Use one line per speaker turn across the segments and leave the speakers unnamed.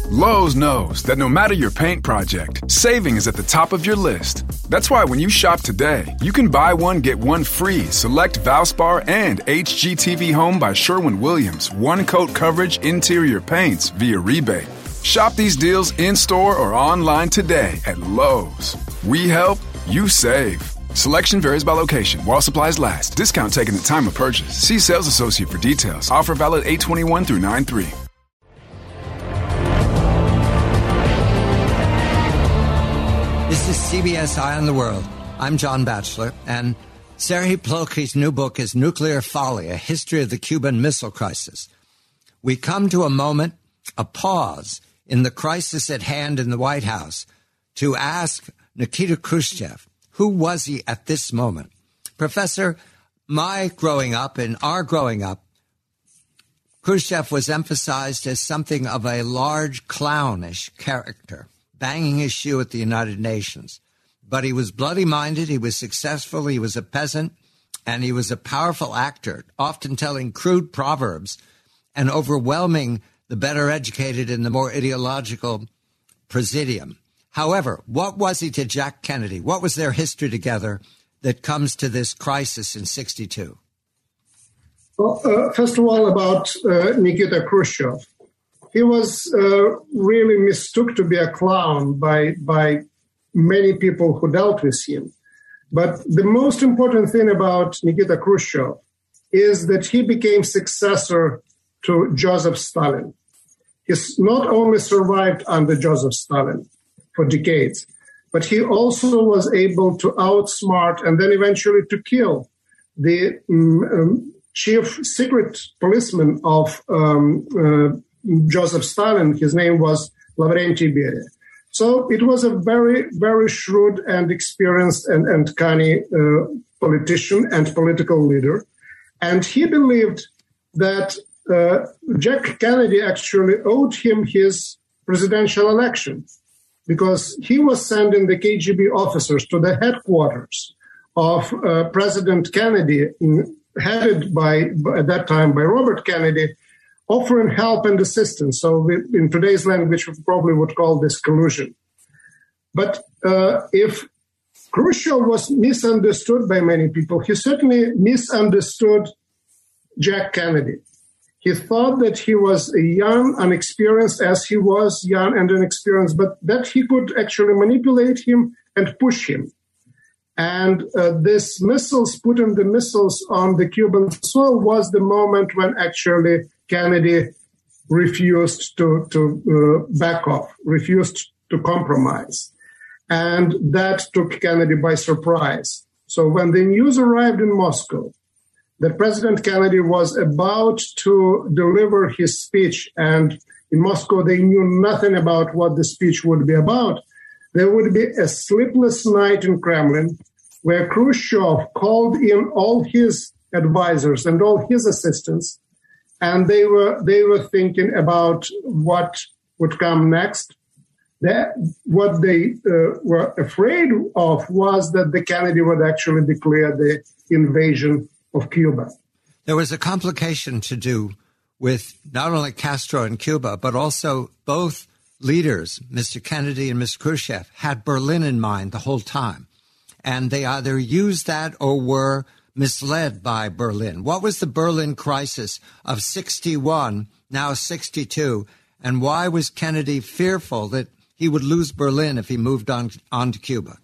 Lowe's knows that no matter your paint project, saving is at the top of your list. That's why when you shop today, you can buy one, get one free select Valspar and HGTV Home by Sherwin-Williams one-coat coverage interior paints via rebate. Shop these deals in-store or online today at Lowe's. We help, you save. Selection varies by location. While supplies last. Discount taken at time of purchase. See sales associate for details. Offer valid 8/21 through 9/3.
This is CBS Eye on the World. I'm John Batchelor, and Serhiy Plokhy's new book is Nuclear Folly, A History of the Cuban Missile Crisis. We come to a moment, a pause in the crisis at hand in the White House to ask Nikita Khrushchev, who was he at this moment? Professor, my growing up and our growing up, Khrushchev was emphasized as something of a large clownish character, banging his shoe at the United Nations. But he was bloody-minded, he was successful, he was a peasant, and he was a powerful actor, often telling crude proverbs and overwhelming the better educated and the more ideological presidium. However, what was he to Jack Kennedy? What was their history together that comes to this crisis in 1962?
Well, first of all, about Nikita Khrushchev. He was really mistook to be a clown by many people who dealt with him. But the most important thing about Nikita Khrushchev is that he became successor to Joseph Stalin. He not only survived under Joseph Stalin for decades, but he also was able to outsmart and then eventually to kill the chief secret policeman of Joseph Stalin. His name was Lavrentiy Beria. So it was a very, very shrewd and experienced and canny politician and political leader. And he believed that Jack Kennedy actually owed him his presidential election because he was sending the KGB officers to the headquarters of President Kennedy, headed at that time by Robert Kennedy, offering help and assistance. So in today's language, we probably would call this collusion. But if Khrushchev was misunderstood by many people, he certainly misunderstood Jack Kennedy. He thought that he was a young, unexperienced, as he was young and inexperienced, but that he could actually manipulate him and push him. And this missiles, putting the missiles on the Cuban soil was the moment when actually Kennedy refused to back off, refused to compromise. And that took Kennedy by surprise. So when the news arrived in Moscow that President Kennedy was about to deliver his speech, and in Moscow they knew nothing about what the speech would be about, there would be a sleepless night in Kremlin where Khrushchev called in all his advisors and all his assistants, and they were thinking about what would come next. What they were afraid of was that the Kennedy would actually declare the invasion of Cuba.
There was a complication to do with not only Castro and Cuba, but also both leaders, Mr. Kennedy and Mr. Khrushchev, had Berlin in mind the whole time. And they either used that or were misled by Berlin. What was the Berlin crisis of 61, now 62, and why was Kennedy fearful that he would lose Berlin if he moved on to Cuba?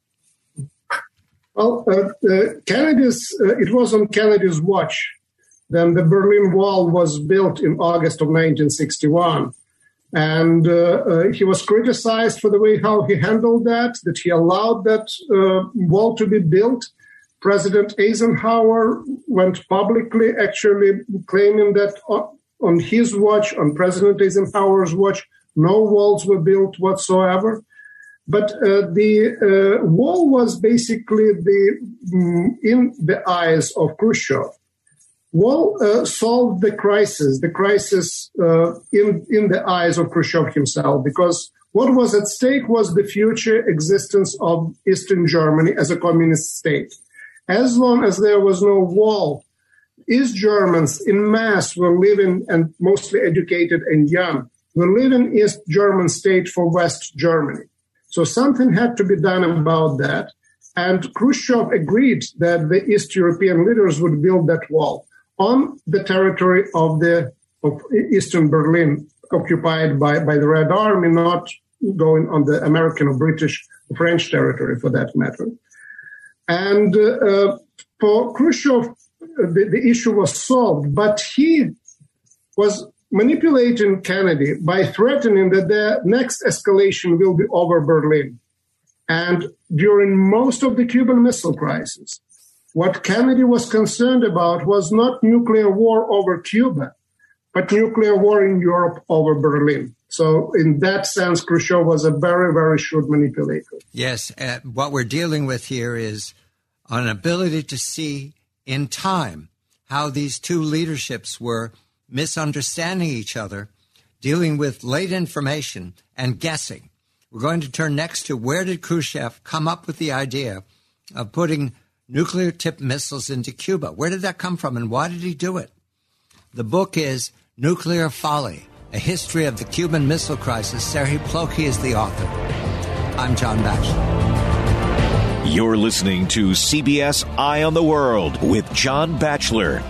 Well, it was on Kennedy's watch. Then the Berlin Wall was built in August of 1961. And he was criticized for the way how he handled that he allowed that wall to be built. President Eisenhower went publicly actually claiming that on his watch, on President Eisenhower's watch, no walls were built whatsoever. But the wall was basically in the eyes of Khrushchev. Wall solved the crisis in the eyes of Khrushchev himself, because what was at stake was the future existence of Eastern Germany as a communist state. As long as there was no wall, East Germans in mass were living and mostly educated and young will leave an East German state for West Germany. So something had to be done about that. And Khrushchev agreed that the East European leaders would build that wall on the territory of Eastern Berlin, occupied by the Red Army, not going on the American or British or French territory for that matter. And for Khrushchev, the issue was solved, but he was manipulating Kennedy by threatening that the next escalation will be over Berlin. And during most of the Cuban Missile Crisis, what Kennedy was concerned about was not nuclear war over Cuba, but nuclear war in Europe over Berlin. So in that sense, Khrushchev was a very, very shrewd manipulator.
Yes, what we're dealing with here is an ability to see in time how these two leaderships were misunderstanding each other, dealing with late information and guessing. We're going to turn next to where did Khrushchev come up with the idea of putting nuclear-tipped missiles into Cuba? Where did that come from, and why did he do it? The book is Nuclear Folly, A History of the Cuban Missile Crisis. Serhiy Plokhy is the author. I'm John Batchelor.
You're listening to CBS Eye on the World with John Batchelor.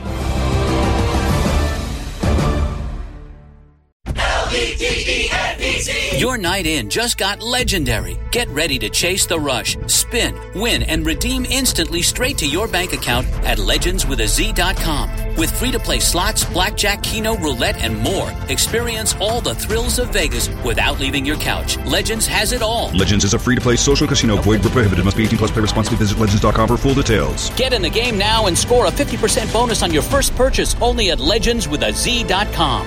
Your night in just got legendary. Get ready to chase the rush, spin, win, and redeem instantly straight to your bank account at legendswithaz.com. With free-to-play slots, blackjack, keno, roulette, and more. Experience all the thrills of Vegas without leaving your couch. Legends has it all.
Legends is a free-to-play social casino. Void where prohibited. Must be 18 plus. Play responsibly. Visit legends.com for full details.
Get in the game now and score a 50% bonus on your first purchase only at legendswithaz.com.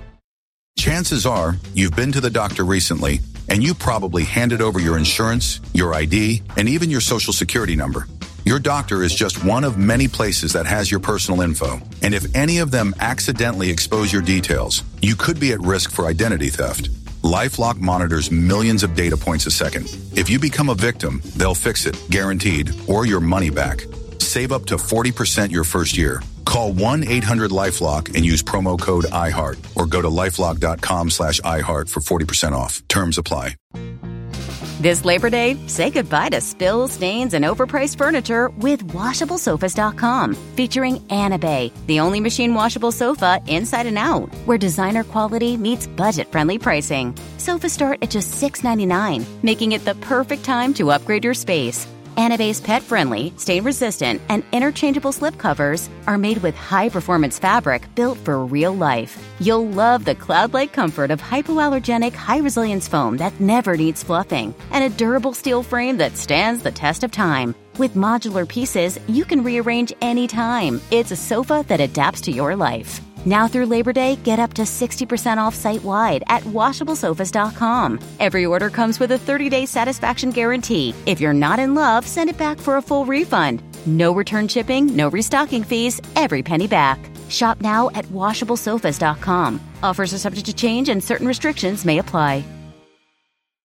Chances are you've been to the doctor recently, and you probably handed over your insurance, your ID, and even your social security number. Your doctor is just one of many places that has your personal info. And if any of them accidentally expose your details, you could be at risk for identity theft. LifeLock monitors millions of data points a second. If you become a victim, they'll fix it, guaranteed, or your money back. Save up to 40% your first year. Call 1-800-LifeLock and use promo code iHeart or go to LifeLock.com/iHeart for 40% off. Terms apply.
This Labor Day, say goodbye to spills, stains, and overpriced furniture with WashableSofas.com. Featuring Anabay, the only machine washable sofa inside and out, where designer quality meets budget-friendly pricing. Sofas start at just $6.99, making it the perfect time to upgrade your space. Anabay's pet-friendly, stain-resistant, and interchangeable slipcovers are made with high-performance fabric built for real life. You'll love the cloud-like comfort of hypoallergenic, high-resilience foam that never needs fluffing, and a durable steel frame that stands the test of time. With modular pieces, you can rearrange anytime. It's a sofa that adapts to your life. Now through Labor Day, get up to 60% off site-wide at WashableSofas.com. Every order comes with a 30-day satisfaction guarantee. If you're not in love, send it back for a full refund. No return shipping, no restocking fees, every penny back. Shop now at WashableSofas.com. Offers are subject to change and certain restrictions may apply.